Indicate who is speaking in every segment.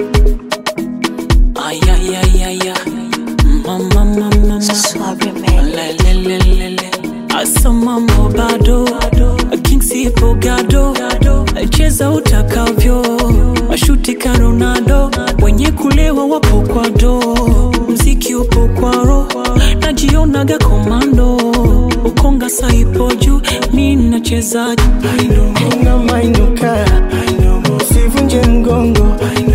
Speaker 1: Ay, ay, ay, ay, ay. Mama, mama, mama. Lelelelele. Asamamo bado. King Sipo gado. Cheza utakavyo. Mashuti ka Ronaldo. Wenye kulewa wapo kwa do. Mziki upo kwa ro. Najionaga komando. Ukonga saipo juu. Mimi nachezaje?
Speaker 2: Mainuka usivunje mgongo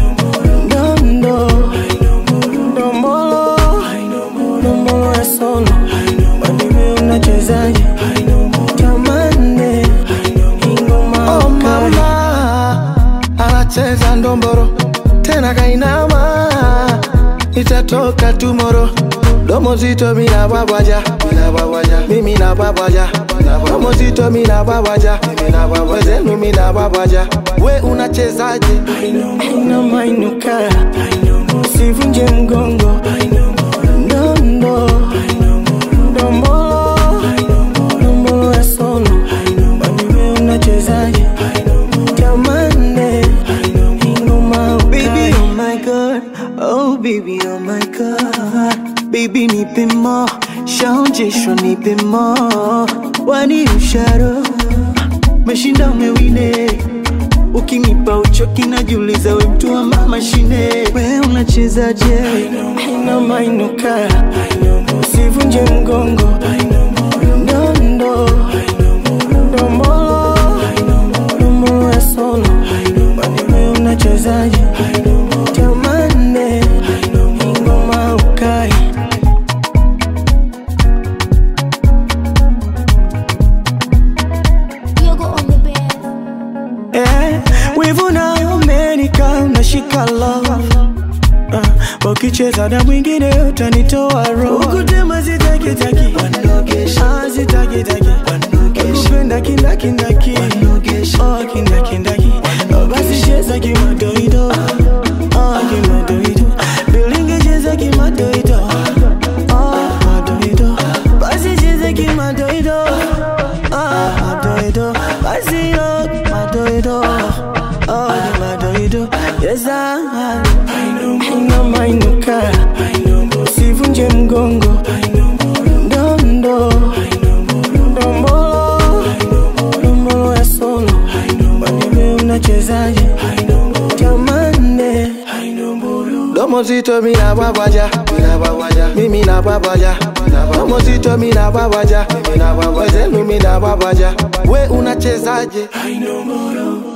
Speaker 2: ndombolo ya solo wewe unachezaje tamane ingoma oh mama anacheza ndomboro tena kainama itatoka tomorrow domo zito mina babaja mimi na babaja domo zito mina babaja wezenu mina babaja we unachezaje mainuka usivunje mgongo ndombolo ya solo wewe unachezaje tamane ingoma baby oh my god oh baby oh my god baby nipe more shaonjesho nipe more wani usharo meshinda umewine ukinipa uchoki najiuliza we mtu wa mashine we unachezaje mainuka usivunje mgongo ndombolo ya solo wewe unachezaje tamane ingoma ukai wivuna umenika unashika love ukicheza na mwingine utanitoa roho ukutema zitakitaki ukupenda kindakindaki kindakindaki basi cheza kimadoido bilingi cheza kimadoido madoido basi cheza kimadoido madoido basi madoido madoido yes mainuka usivunje mgongo ndombolo ya solo wewe unachezaje tamane domo zito mina babaja mimi na babaja domo zito mina babaja wezenu mina babaja we unachezaje